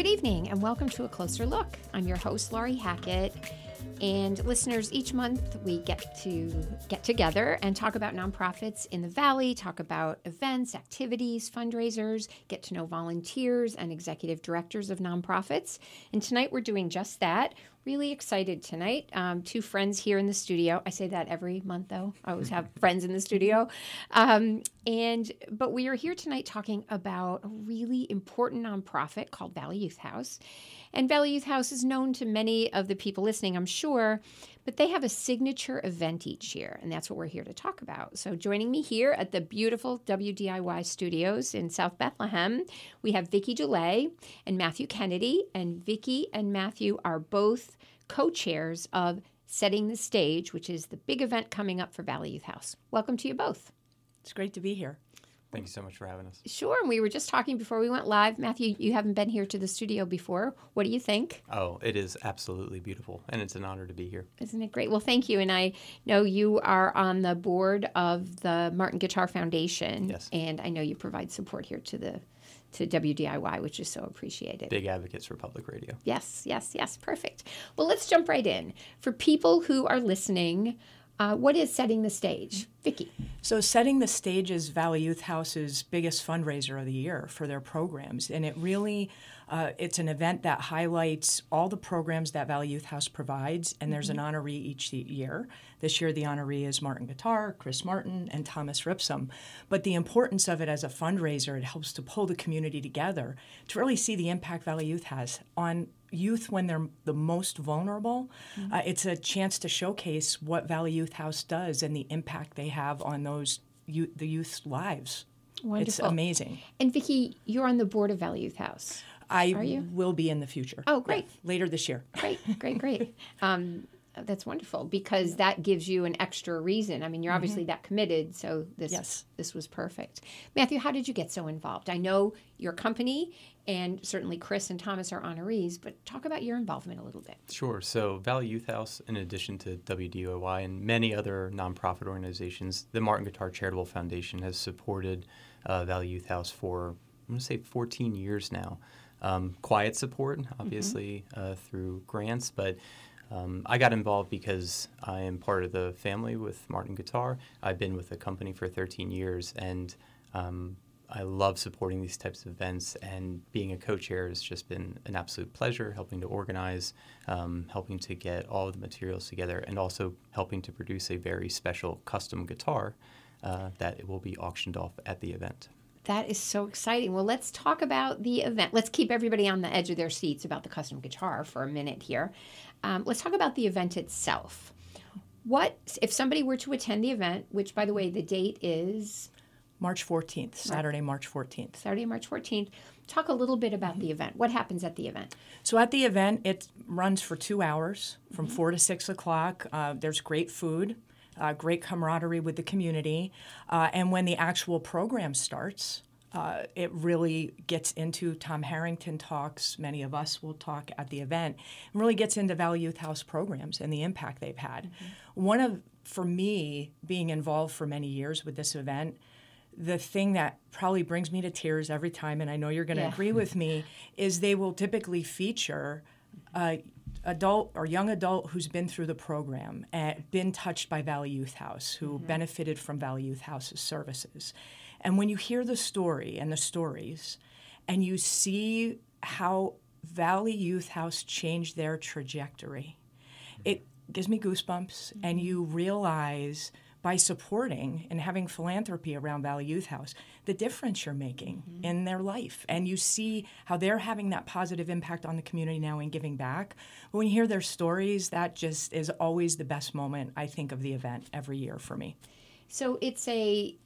good evening, and welcome to A Closer Look. I'm your host, Laurie Hackett. And listeners, each month we get together and talk about nonprofits in the Valley, talk about events, activities, fundraisers, get to know volunteers and executive directors of nonprofits. And tonight we're doing just that. Really excited tonight. Two friends here in the studio. I say that every month, though. I always have friends in the studio. But we are here tonight talking about a really important nonprofit called Valley Youth House. And Valley Youth House is known to many of the people listening, I'm sure, but they have a signature event each year, and that's what we're here to talk about. So joining me here at the beautiful WDIY studios in South Bethlehem, we have Vicki DeLay and Matthew Kennedy, and Vicki and Matthew are both co-chairs of Setting the Stage, which is the big event coming up for Valley Youth House. Welcome to you both. It's great to be here. Thank you so much for having us. Sure. And we were just talking before we went live. Matthew, you haven't been here to the studio before. What do you think? Oh, it is absolutely beautiful, and it's an honor to be here. Isn't it great? Well, thank you. And I know you are on the board of the Martin Guitar Foundation. Yes. And I know you provide support here to WDIY, which is so appreciated. Big advocates for public radio. Yes. Perfect. Well, let's jump right in. For people who are listening, what is Setting the Stage? Vicki. So Setting the Stage is Valley Youth House's biggest fundraiser of the year for their programs. And it really, it's an event that highlights all the programs that Valley Youth House provides. And there's an honoree each year. This year, the honoree is Martin Guitar, Chris Martin, and Thomas Ripsum. But the importance of it as a fundraiser, it helps to pull the community together to really see the impact Valley Youth has on youth when they're the most vulnerable. It's a chance to showcase what Valley Youth House does and the impact they have on the youth's lives. Wonderful. It's amazing. And Vicki, you're on the board of Valley Youth House. I Are you? will be in the future. Oh, great. Yeah, later this year. Great. That's wonderful because that gives you an extra reason. I mean, you're obviously that committed, so this was perfect. Matthew, how did you get so involved? I know your company and certainly Chris and Thomas are honorees, but talk about your involvement a little bit. Sure. So Valley Youth House, in addition to WDOY and many other nonprofit organizations, the Martin Guitar Charitable Foundation has supported Valley Youth House for, I'm going to say, 14 years now. Quiet support, obviously, through grants, but I got involved because I am part of the family with Martin Guitar. I've been with the company for 13 years, and I love supporting these types of events, and being a co-chair has just been an absolute pleasure, helping to organize, helping to get all of the materials together, and also helping to produce a very special custom guitar that it will be auctioned off at the event. That is so exciting. Well, let's talk about the event. Let's keep everybody on the edge of their seats about the custom guitar for a minute here. Let's talk about the event itself. What, if somebody were to attend the event, which, by the way, the date is? March 14th, Saturday, March 14th. Saturday, March 14th. Talk a little bit about the event. What happens at the event? So at the event, it runs for 2 hours from 4 to 6 o'clock. There's great food. Great camaraderie with the community. And when the actual program starts, it really gets into, Tom Harrington talks, many of us will talk at the event, and really gets into Valley Youth House programs and the impact they've had. For me, being involved for many years with this event, the thing that probably brings me to tears every time, and I know you're going to agree with me, is they will typically feature adult or young adult who's been through the program and been touched by Valley Youth House, who benefited from Valley Youth House's services. And when you hear the story and the stories, and you see how Valley Youth House changed their trajectory, it gives me goosebumps, and you realize by supporting and having philanthropy around Valley Youth House, the difference you're making in their life. And you see how they're having that positive impact on the community now and giving back. But when you hear their stories, that just is always the best moment, I think, of the event every year for me. So it's a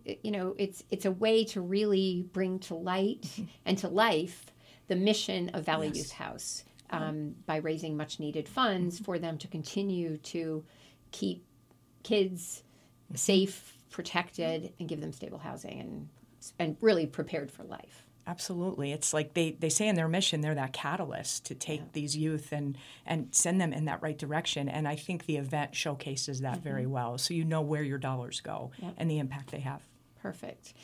way to really bring to light and to life the mission of Valley Youth House by raising much needed funds for them to continue to keep kids safe, protected, and give them stable housing and really prepared for life. Absolutely. It's like they say in their mission, they're that catalyst to take these youth and send them in that right direction. And I think the event showcases that very well. So you know where your dollars go and the impact they have. Perfect.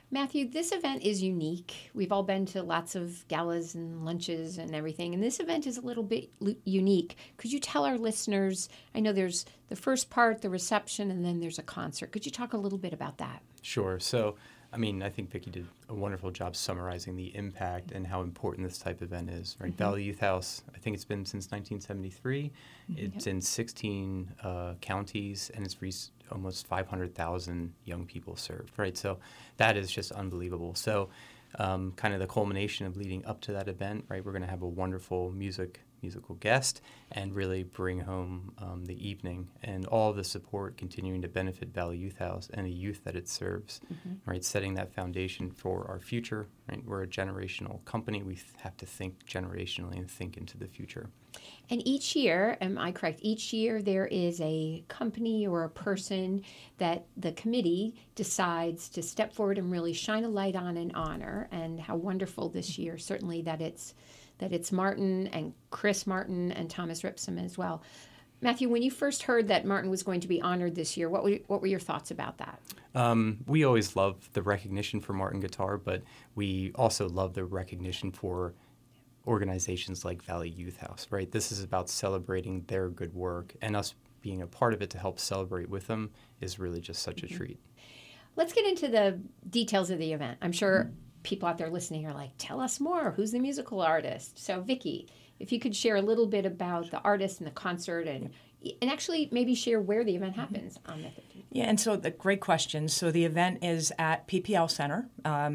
Matthew, this event is unique. We've all been to lots of galas and lunches and everything, and this event is a little bit unique. Could you tell our listeners, I know there's the first part, the reception, and then there's a concert. Could you talk a little bit about that? Sure. So, I mean, I think Vicki did a wonderful job summarizing the impact and how important this type of event is, right? Valley Youth House, I think it's been since 1973. It's in 16 counties, and it's reached almost 500,000 young people served, right? So that is just unbelievable. So kind of the culmination of leading up to that event, right? We're going to have a wonderful musical guest and really bring home the evening and all the support continuing to benefit Valley Youth House and the youth that it serves, right? Setting that foundation for our future, right? We're a generational company. We have to think generationally and think into the future. And each year, am I correct? Each year there is a company or a person that the committee decides to step forward and really shine a light on and honor. And how wonderful this year, certainly that it's Martin and Chris Martin and Thomas Ripsom as well. Matthew, when you first heard that Martin was going to be honored this year, what were your thoughts about that? We always love the recognition for Martin Guitar, but we also love the recognition for organizations like Valley Youth House, right? This is about celebrating their good work, and us being a part of it to help celebrate with them is really just such a treat. Let's get into the details of the event. I'm sure people out there listening are like, tell us more. Who's the musical artist? So, Vicki, if you could share a little bit about the artist and the concert and actually maybe share where the event happens on the 15th. Yeah, and so the great question. So the event is at PPL Center.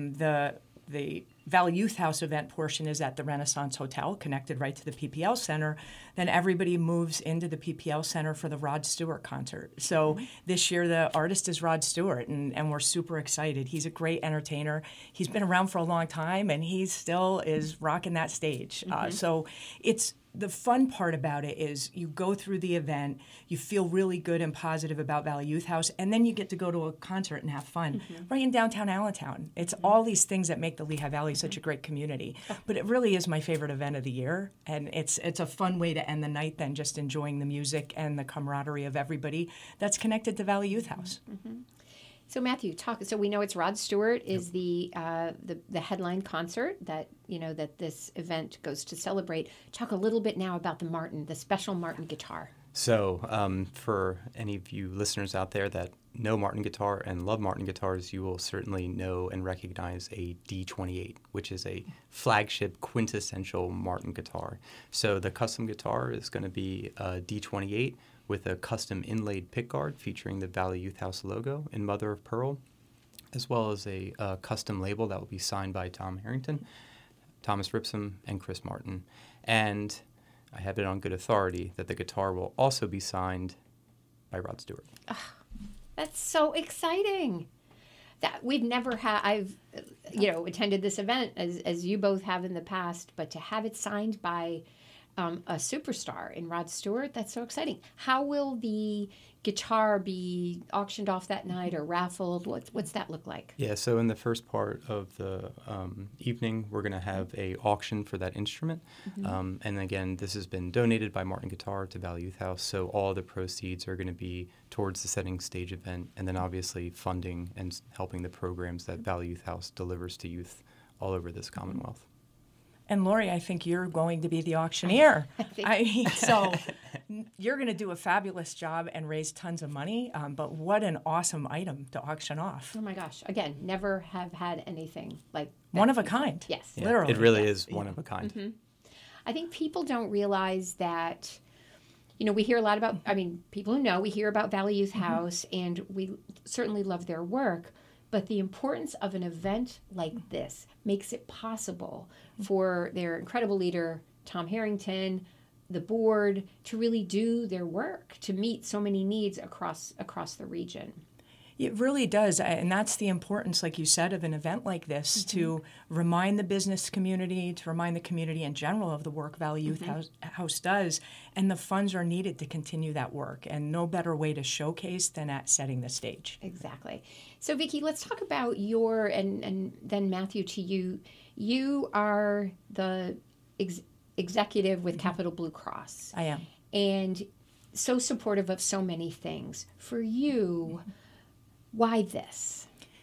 The Valley Youth House event portion is at the Renaissance Hotel, connected right to the PPL Center. Then everybody moves into the PPL Center for the Rod Stewart concert. So this year the artist is Rod Stewart, and we're super excited. He's a great entertainer. He's been around for a long time, and he still is rocking that stage. So it's the fun part about it is you go through the event, you feel really good and positive about Valley Youth House, and then you get to go to a concert and have fun right in downtown Allentown. It's all these things that make the Lehigh Valley such a great community. But it really is my favorite event of the year, and it's a fun way to end the night then, just enjoying the music and the camaraderie of everybody that's connected to Valley Youth House. So Matthew, talk. So we know it's Rod Stewart is the headline concert that this event goes to celebrate. Talk a little bit now about the special Martin guitar. So for any of you listeners out there that know Martin Guitar and love Martin guitars, you will certainly know and recognize a D28, which is a flagship quintessential Martin guitar. So the custom guitar is going to be a D28 with a custom inlaid pickguard featuring the Valley Youth House logo in mother of pearl, as well as a custom label that will be signed by Tom Harrington, Thomas Ripsom, and Chris Martin. And I have it on good authority that the guitar will also be signed by Rod Stewart. That's so exciting. That we've never had. I've attended this event as you both have in the past, but to have it signed by a superstar in Rod Stewart, that's so exciting. How will the guitar be auctioned off that night or raffled? What's that look like? Yeah, so in the first part of the evening, we're going to have a auction for that instrument. And again, this has been donated by Martin Guitar to Valley Youth House, so all the proceeds are going to be towards the setting stage event, and then obviously funding and helping the programs that Valley Youth House delivers to youth all over this Commonwealth. And Lori, I think you're going to be the auctioneer. So you're going to do a fabulous job and raise tons of money, but what an awesome item to auction off. Oh my gosh. Again, never have had anything like that. One of a kind. Yes. Yeah, literally. It really is one of a kind. I think people don't realize that, we hear a lot about, people who know, we hear about Valley Youth House, and we certainly love their work. But the importance of an event like this makes it possible for their incredible leader, Tom Harrington, the board, to really do their work, to meet so many needs across the region. It really does, and that's the importance, like you said, of an event like this, to remind the business community, to remind the community in general of the work Valley Youth House does, and the funds are needed to continue that work, and no better way to showcase than at setting the stage. Exactly. So, Vicki, let's talk about and then Matthew, to you. You are the executive with Capital Blue Cross. I am. And so supportive of so many things. For you, why this?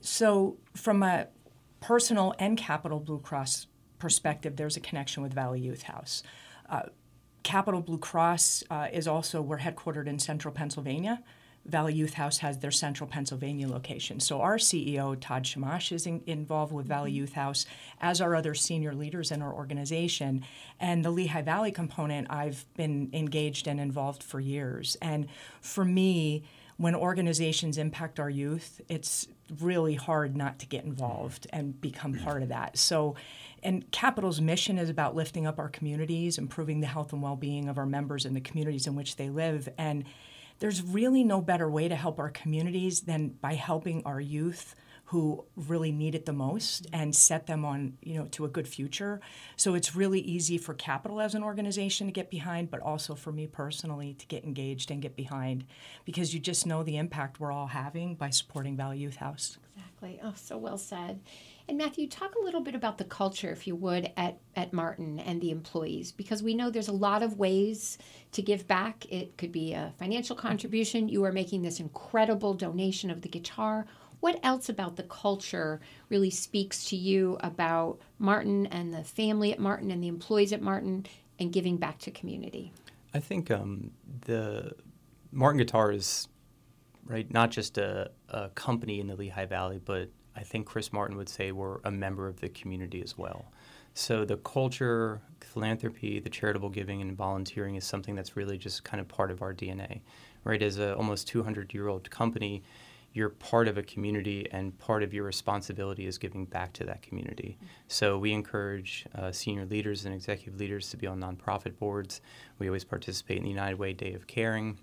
So from a personal and Capital Blue Cross perspective, there's a connection with Valley Youth House. Capital Blue Cross is also, we're headquartered in central Pennsylvania. Valley Youth House has their central Pennsylvania location. So our CEO, Todd Shamash, is involved with Valley Youth House, as are other senior leaders in our organization. And the Lehigh Valley component, I've been engaged and involved for years. And for me, when organizations impact our youth, it's really hard not to get involved and become part of that. So, and Capital's mission is about lifting up our communities, improving the health and well-being of our members and the communities in which they live. And there's really no better way to help our communities than by helping our youth who really need it the most and set them on, to a good future. So it's really easy for Capital as an organization to get behind, but also for me personally to get engaged and get behind, because you just know the impact we're all having by supporting Valley Youth House. Exactly. Oh, so well said. And Matthew, talk a little bit about the culture, if you would, at Martin and the employees, because we know there's a lot of ways to give back. It could be a financial contribution. You are making this incredible donation of the guitar. What else about the culture really speaks to you about Martin and the family at Martin and the employees at Martin and giving back to community? I think the Martin Guitar is, right, not just a company in the Lehigh Valley, but I think Chris Martin would say we're a member of the community as well. So the culture, philanthropy, the charitable giving, and volunteering is something that's really just kind of part of our DNA, right? As a almost 200-year-old company, you're part of a community, and part of your responsibility is giving back to that community. So we encourage senior leaders and executive leaders to be on nonprofit boards. We always participate in the United Way Day of Caring,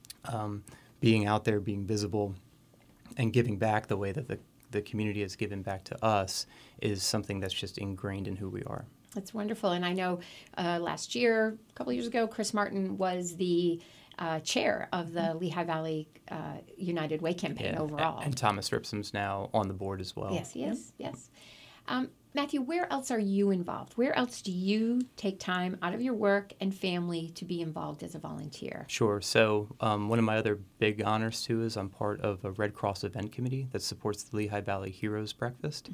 being out there, being visible, and giving back the way that the community has given back to us is something that's just ingrained in who we are. That's wonderful. And I know last year, a couple years ago, Chris Martin was the chair of the Lehigh Valley United Way campaign overall. And Thomas Ripsom's now on the board as well. Yes, he is. Yes. Matthew, where else are you involved? Where else do you take time out of your work and family to be involved as a volunteer? Sure. So one of my other big honors, too, is I'm part of a Red Cross event committee that supports the Lehigh Valley Heroes Breakfast.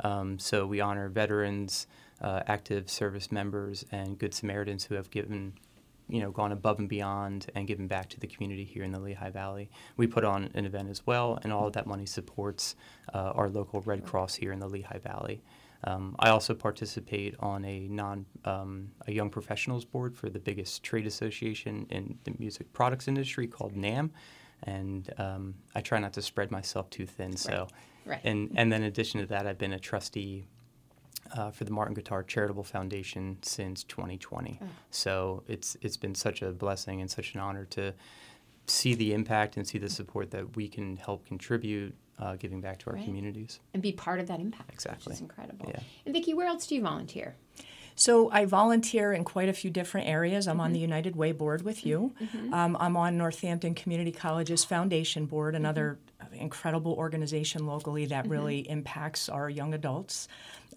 So we honor veterans, active service members, and Good Samaritans who have gone above and beyond and given back to the community here in the Lehigh Valley. We put on an event as well, and all of that money supports our local Red Cross here in the Lehigh Valley. I also participate on a young professionals board for the biggest trade association in the music products industry called NAMM, and I try not to spread myself too thin. So, Right. And then in addition to that, I've been a trustee for the Martin Guitar Charitable Foundation since 2020. So it's been such a blessing and such an honor to see the impact and see the support that we can help contribute, giving back to our communities. And be part of that impact. Exactly. Which is incredible. Yeah. And Vicki, where else do you volunteer? So I volunteer in quite a few different areas. I'm on the United Way board with you. I'm on Northampton Community College's Foundation Board, another incredible organization locally that really impacts our young adults.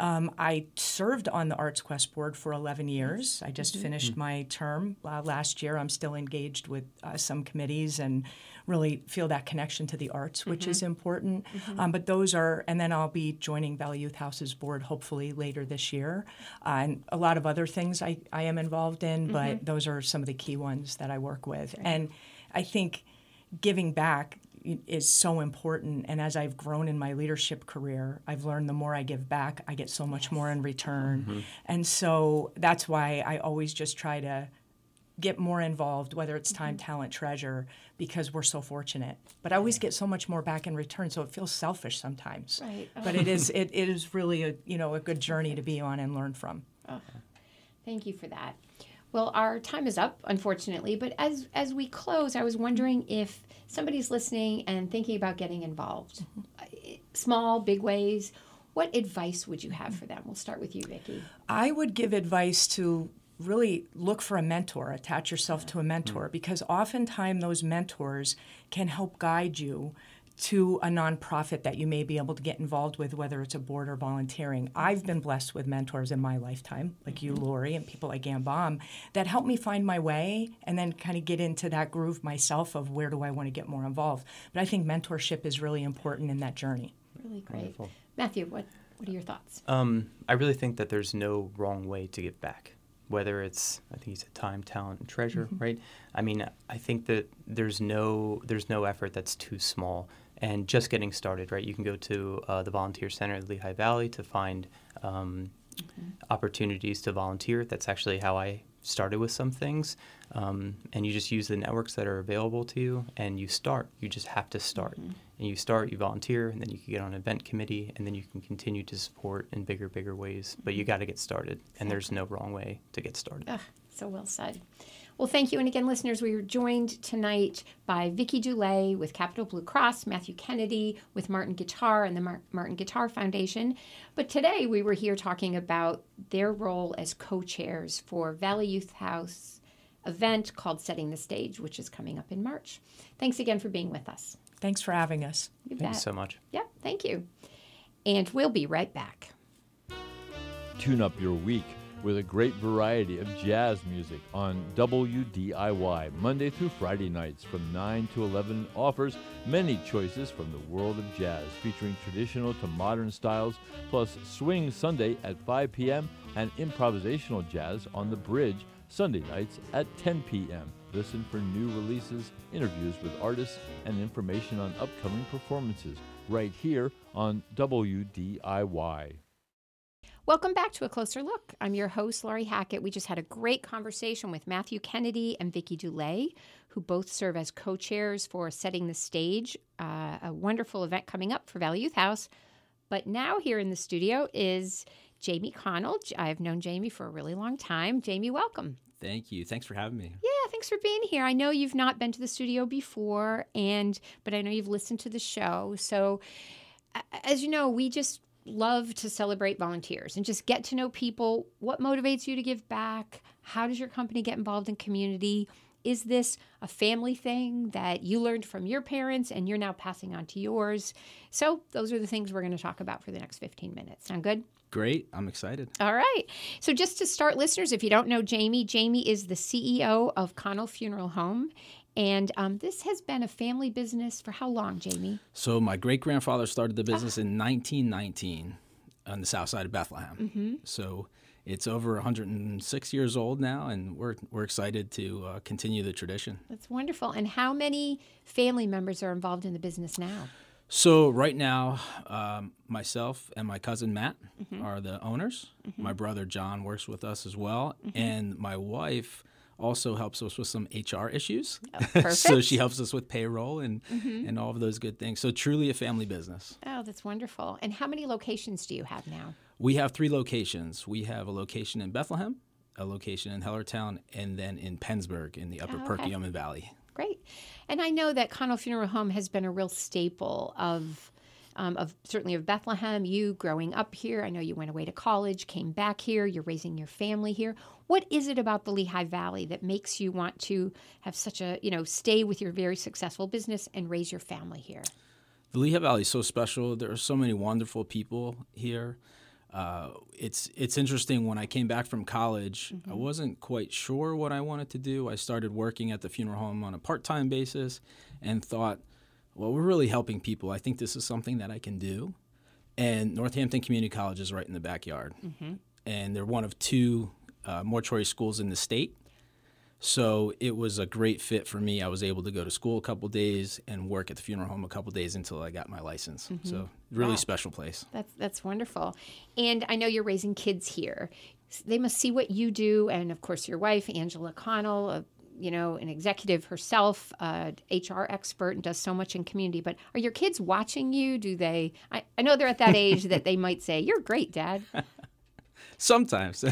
I served on the Arts Quest board for 11 years. I just finished my term last year. I'm still engaged with some committees and really feel that connection to the arts, which is important. But those are, and then I'll be joining Valley Youth House's board hopefully later this year. And a lot of other things I am involved in, but those are some of the key ones that I work with. And I think giving back is so important, and as I've grown in my leadership career, I've learned the more I give back, I get so much more in return. And so that's why I always just try to get more involved, whether it's time, talent, treasure, because we're so fortunate. But I always get so much more back in return, so it feels selfish sometimes. Right. But it is really a good journey to be on and learn from. Thank you for that. Well, our time is up, unfortunately, but as we close, I was wondering if somebody's listening and thinking about getting involved, small, big ways, what advice would you have for them? We'll start with you, Vicki. I would give advice to really look for a mentor, attach yourself to a mentor, because oftentimes those mentors can help guide you to a nonprofit that you may be able to get involved with, whether it's a board or volunteering. I've been blessed with mentors in my lifetime, like you, Lori, and people like Ann Baum, that helped me find my way and then kind of get into that groove myself of where do I want to get more involved. But I think mentorship is really important in that journey. really great. Wonderful. Matthew, what are your thoughts? I really think that there's no wrong way to give back, whether it's, I think you said time, talent, and treasure, right? I mean, I think that there's no effort that's too small. And just getting started, right? You can go to the Volunteer Center at Lehigh Valley to find opportunities to volunteer. That's actually how I started with some things. And you just use the networks that are available to you, and you start. You just have to start. And you start, you volunteer, and then you can get on an event committee, and then you can continue to support in bigger ways. But you got to get started, and there's no wrong way to get started. So well said. Well, thank you. And again, listeners, we are joined tonight by Vicki Dulay with Capital Blue Cross, Matthew Kennedy with Martin Guitar and the Martin Guitar Foundation. But today we were here talking about their role as co-chairs for Valley Youth House event called Setting the Stage, which is coming up in March. Thanks again for being with us. Thanks for having us. You Thank bet. you so much. Yeah, thank you. And we'll be right back. Tune up your week with a great variety of jazz music on WDIY. Monday through Friday nights from 9 to 11 offers many choices from the world of jazz, featuring traditional to modern styles, plus Swing Sunday at 5 p.m. and improvisational jazz on the Bridge Sunday nights at 10 p.m. Listen for new releases, interviews with artists, and information on upcoming performances right here on WDIY. Welcome back to A Closer Look. I'm your host, Laurie Hackett. We just had a great conversation with Matthew Kennedy and Vicki Dulay, who both serve as co-chairs for Setting the Stage, a wonderful event coming up for Valley Youth House. But now here in the studio is Jamie Connell. I've known Jamie for a really long time. Jamie, welcome. Thank you. Thanks for having me. Yeah, thanks for being here. I know you've not been to the studio before, but I know you've listened to the show. So, as you know, we just love to celebrate volunteers and just get to know people. What motivates you to give back? How does your company get involved in community? Is this a family thing that you learned from your parents and you're now passing on to yours? So those are the things we're going to talk about for the next 15 minutes. Sound good? Great. I'm excited. All right. So just to start, listeners, if you don't know Jamie is the CEO of Connell Funeral Home. And this has been a family business for how long, Jamie? So my great-grandfather started the business in 1919 on the south side of Bethlehem. So it's over 106 years old now, and we're excited to continue the tradition. That's wonderful. And how many family members are involved in the business now? So right now, myself and my cousin Matt are the owners. My brother John works with us as well, and my wife also helps us with some HR issues. Oh, perfect. So she helps us with payroll and all of those good things. So truly a family business. Oh, that's wonderful. And how many locations do you have now? We have 3 locations. We have a location in Bethlehem, a location in Hellertown, and then in Pennsburg in the Upper Perkiomen Valley. Great. And I know that Connell Funeral Home has been a real staple of certainly of Bethlehem. You growing up here, I know you went away to college, came back here, you're raising your family here. What is it about the Lehigh Valley that makes you want to have such a, stay with your very successful business and raise your family here? The Lehigh Valley is so special. There are so many wonderful people here. It's interesting. When I came back from college, I wasn't quite sure what I wanted to do. I started working at the funeral home on a part-time basis and thought, well, we're really helping people. I think this is something that I can do. And Northampton Community College is right in the backyard. And they're one of 2 mortuary schools in the state. So it was a great fit for me. I was able to go to school a couple days and work at the funeral home a couple days until I got my license. So really special place. That's wonderful. And I know you're raising kids here. They must see what you do. And of course, your wife, Angela Connell, an executive herself, HR expert, and does so much in community. But are your kids watching you? Do they? I know they're at that age that they might say, "You're great, Dad." Sometimes.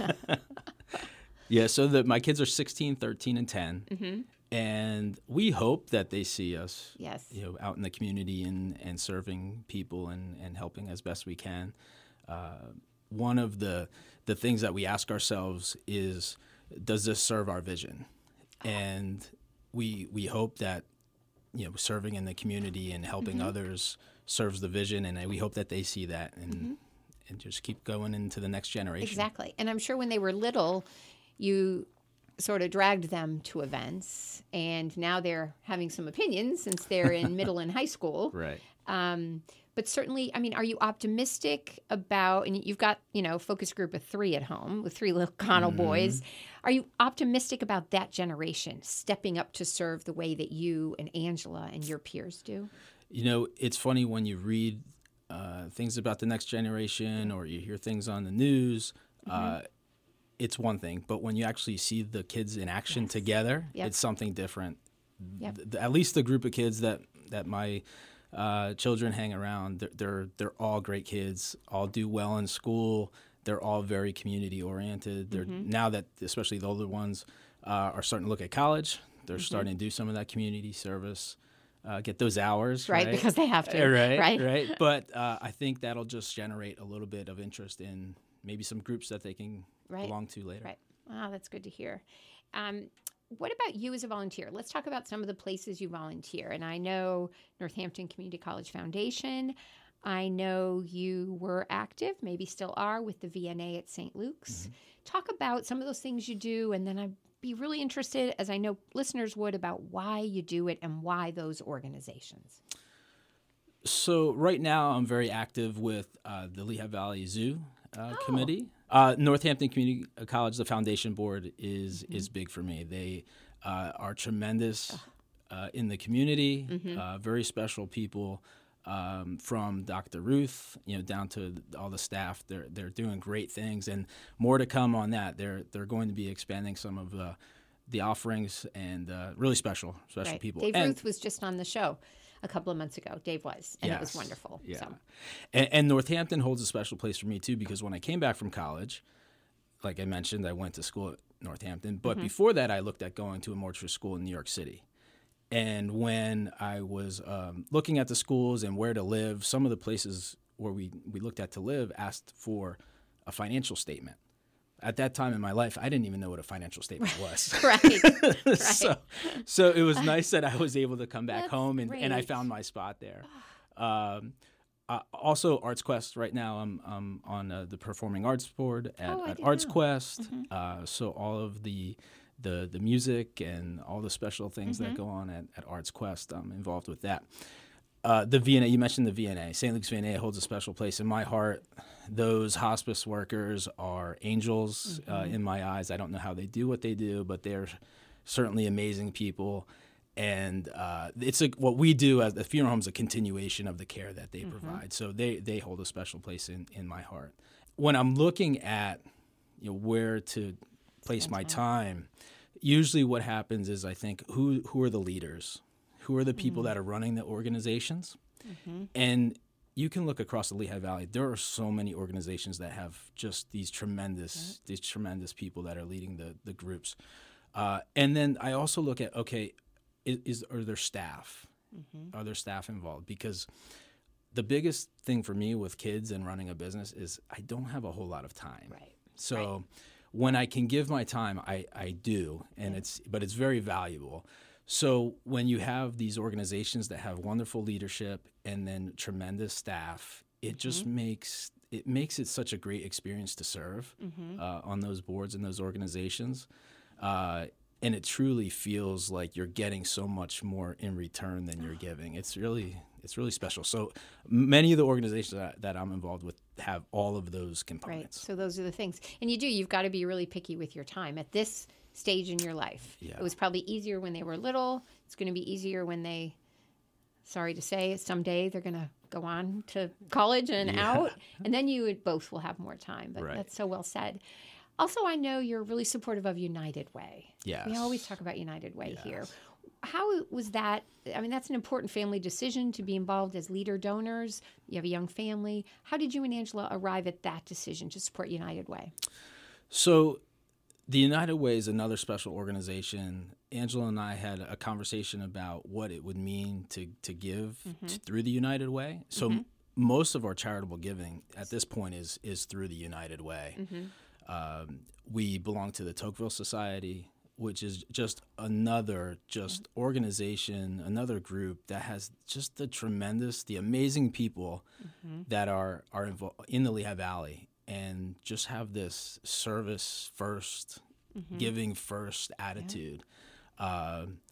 Yeah, so my kids are 16, 13, and 10. And we hope that they see us out in the community and serving people and helping as best we can. One of the things that we ask ourselves is, does this serve our vision? And we hope that serving in the community and helping others serves the vision, and we hope that they see that and just keep going into the next generation. Exactly. And I'm sure when they were little, you sort of dragged them to events, and now they're having some opinions since they're in middle and high school. Right. But but certainly, I mean, are you optimistic about, and you've got, focus group of 3 at home with 3 little Connell boys. Are you optimistic about that generation stepping up to serve the way that you and Angela and your peers do? It's funny when you read things about the next generation or you hear things on the news, it's one thing. But when you actually see the kids in action together, it's something different. At least the group of kids that my children hang around, they're all great kids, all do well in school. They're all very community oriented. They're now that especially the older ones are starting to look at college. They're starting to do some of that community service, get those hours, right? Because they have to, right. But I think that'll just generate a little bit of interest in maybe some groups that they can belong to later. Right. Wow, that's good to hear. What about you as a volunteer? Let's talk about some of the places you volunteer. And I know Northampton Community College Foundation. I know you were active, maybe still are, with the VNA at St. Luke's. Talk about some of those things you do, and then I'd be really interested, as I know listeners would, about why you do it and why those organizations. So right now I'm very active with the Lehigh Valley Zoo Committee. Northampton Community College, the foundation board is big for me. They are tremendous in the community, very special people. From Dr. Ruth, down to all the staff, they're doing great things, and more to come on that. They're going to be expanding some of the offerings, and really special people. Dave Ruth was just on the show a couple of months ago. Dave was, and it was wonderful. Yeah. So. And Northampton holds a special place for me too, because when I came back from college, like I mentioned, I went to school at Northampton, but before that, I looked at going to a mortuary school in New York City. And when I was looking at the schools and where to live, some of the places where we looked at to live asked for a financial statement. At that time in my life, I didn't even know what a financial statement was. Right. So it was nice that I was able to come back home and I found my spot there. Also, Arts Quest. Right now, I'm on the Performing Arts Board at Arts Quest. So all of the music and all the special things that go on at Arts Quest, I'm involved with that. The VNA, you mentioned the VNA. St. Luke's VNA holds a special place in my heart. Those hospice workers are angels in my eyes. I don't know how they do what they do, but they're certainly amazing people. And what we do as the funeral home is a continuation of the care that they provide. So they hold a special place in my heart. When I'm looking at where to place my time, usually what happens is I think who are the leaders, who are the people that are running the organizations, and you can look across the Lehigh Valley. There are so many organizations that have just these tremendous people that are leading the groups, and then I also look at are there staff? Are there staff involved? Because the biggest thing for me with kids and running a business is I don't have a whole lot of time. Right. So when I can give my time, I do, and it's very valuable. So when you have these organizations that have wonderful leadership and then tremendous staff, it just makes it such a great experience to serve on those boards and those organizations. And it truly feels like you're getting so much more in return than you're giving. It's really special. So many of the organizations that I'm involved with have all of those components. Right. So those are the things. And you've got to be really picky with your time at this stage in your life. Yeah. It was probably easier when they were little. It's going to be easier when they, sorry to say, someday they're going to go on to college and out. And then you both will have more time. But that's so well said. Also, I know you're really supportive of United Way. Yes. We always talk about United Way here. How was that? I mean, that's an important family decision to be involved as leader donors. You have a young family. How did you and Angela arrive at that decision to support United Way? So the United Way is another special organization. Angela and I had a conversation about what it would mean to give through the United Way. So most of our charitable giving at this point is through the United Way. We belong to the Tocqueville Society, which is just another organization, another group that has just the amazing people that are involved in the Lehigh Valley and just have this service first, giving first attitude.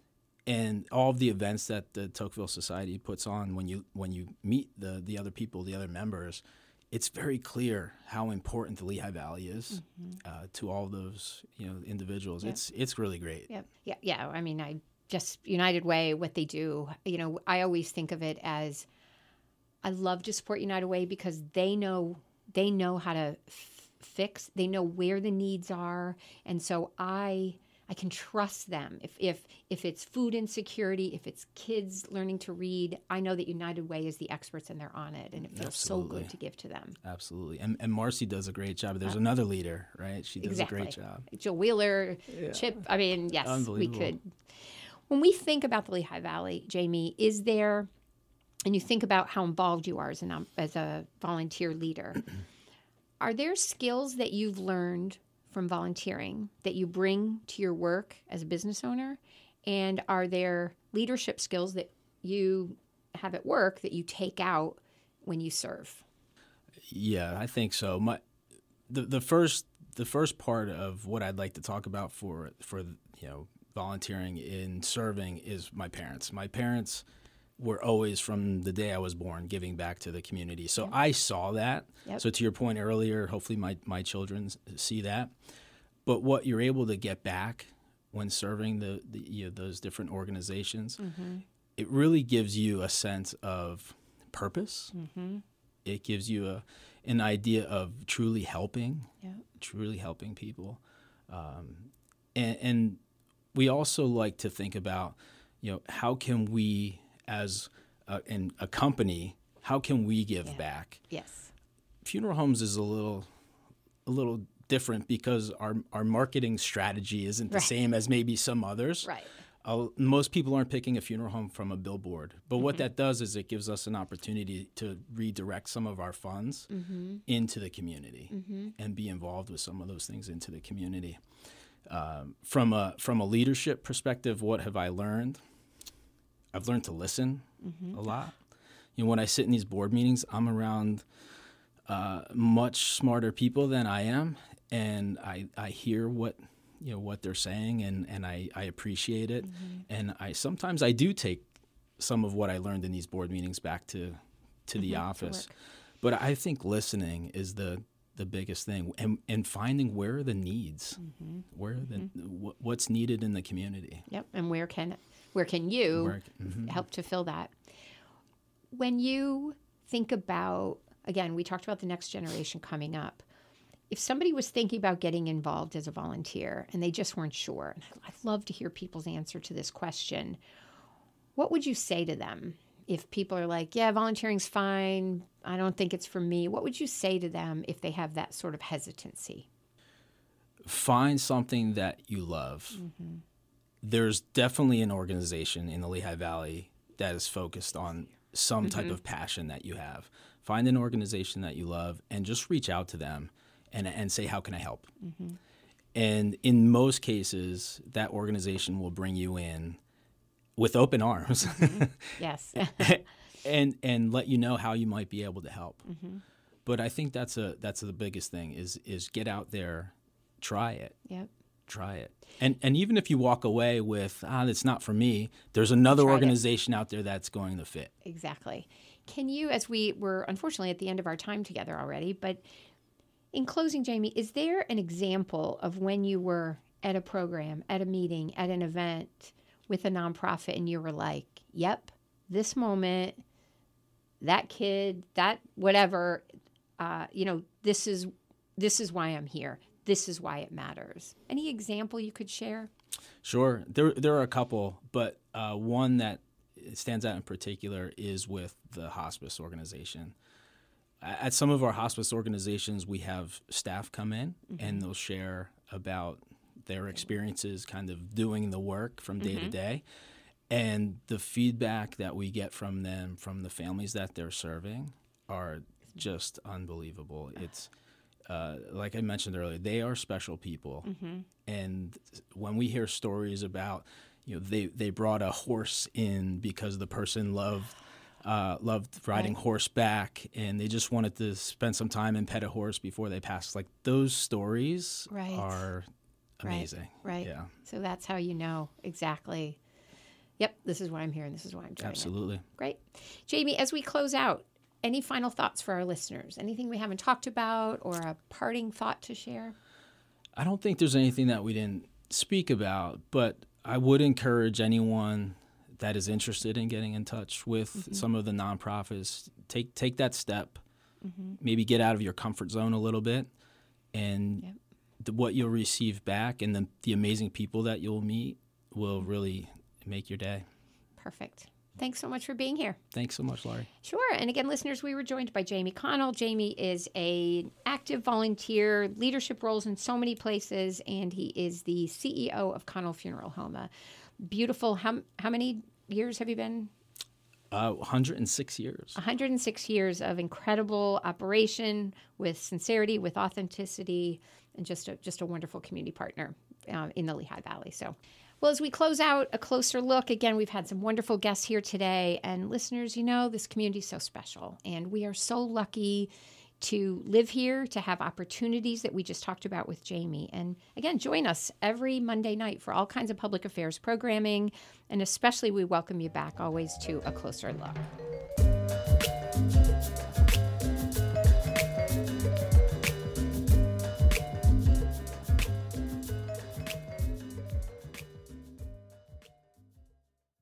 and all of the events that the Tocqueville Society puts on when you meet the other people, the other members, it's very clear how important the Lehigh Valley is to all those individuals. Yep. It's really great. Yeah. I mean, I just United Way, what they do. I always think of it as I love to support United Way because they know how to fix. They know where the needs are, and so I can trust them. If it's food insecurity, if it's kids learning to read, I know that United Way is the experts and they're on it, and it feels so good to give to them. Absolutely. And Marcy does a great job. There's another leader, right? She does Exactly. a great job. Jill Wheeler, Chip. I mean, yes, we Unbelievable. could. When we think about the Lehigh Valley, Jamie, is there, and you think about how involved you are as a volunteer leader, are there skills that you've learned from volunteering that you bring to your work as a business owner? And are there leadership skills that you have at work that you take out when you serve? Yeah, I think so. The first part of what I'd like to talk about for volunteering in serving is my parents. My parents were always, from the day I was born, giving back to the community. So I saw that. Yep. So to your point earlier, hopefully my children see that. But what you're able to get back when serving those different organizations, it really gives you a sense of purpose. It gives you an idea of truly helping people. And we also like to think about, how can we, as a company, how can we give back? Yes. Funeral homes is a little different because our marketing strategy isn't the same as maybe some others. Right. Most people aren't picking a funeral home from a billboard. But what that does is it gives us an opportunity to redirect some of our funds into the community and be involved with some of those things into the community. From a leadership perspective, what have I learned? I've learned to listen a lot. When I sit in these board meetings, I'm around much smarter people than I am, and I hear what they're saying, and I appreciate it. And sometimes I do take some of what I learned in these board meetings back to the office. But I think listening is the biggest thing, and finding where are the needs, what's needed in the community. Yep. And where can you help to fill that? When you think about, again, we talked about the next generation coming up. If somebody was thinking about getting involved as a volunteer and they just weren't sure, and I'd love to hear people's answer to this question, what would you say to them? If people are like, yeah, volunteering's fine, I don't think it's for me, what would you say to them if they have that sort of hesitancy? Find something that you love. There's definitely an organization in the Lehigh Valley that is focused on some type of passion that you have. Find an organization that you love and just reach out to them and say, how can I help? And in most cases, that organization will bring you in with open arms. Yes. and let you know how you might be able to help. But I think that's the biggest thing is get out there, try it. Yep. Try it. And even if you walk away with, that's not for me, there's another organization out there that's going to fit. Exactly. Can you, as we were unfortunately at the end of our time together already, but in closing, Jamie, is there an example of when you were at a program, at a meeting, at an event with a nonprofit and you were like, yep, this moment, that kid, that whatever, this is why I'm here. This is why it matters. Any example you could share? Sure. There are a couple, but one that stands out in particular is with the hospice organization. At some of our hospice organizations, we have staff come in and they'll share about their experiences kind of doing the work from day to day. And the feedback that we get from them, from the families that they're serving, are just unbelievable. It's like I mentioned earlier, they are special people. And when we hear stories about, they brought a horse in because the person loved riding horseback, and they just wanted to spend some time and pet a horse before they passed. Like, those stories are amazing. Right. Yeah. So that's how you know exactly yep, this is why I'm here and this is why I'm doing it. Absolutely. Great. Jamie, as we close out, any final thoughts for our listeners? Anything we haven't talked about or a parting thought to share? I don't think there's anything that we didn't speak about, but I would encourage anyone that is interested in getting in touch with some of the nonprofits, take that step, maybe get out of your comfort zone a little bit, and what you'll receive back and the amazing people that you'll meet will really make your day. Perfect. Thanks so much for being here. Thanks so much, Laurie. Sure. And again, listeners, we were joined by Jamie Connell. Jamie is an active volunteer, leadership roles in so many places, and he is the CEO of Connell Funeral Home. Beautiful. How many years have you been? 106 years. 106 years of incredible operation with sincerity, with authenticity, and just a wonderful community partner in the Lehigh Valley. So, well, as we close out a closer look, again, we've had some wonderful guests here today. And listeners, this community is so special. And we are so lucky to live here, to have opportunities that we just talked about with Jamie. And again, join us every Monday night for all kinds of public affairs programming. And especially we welcome you back always to A Closer Look.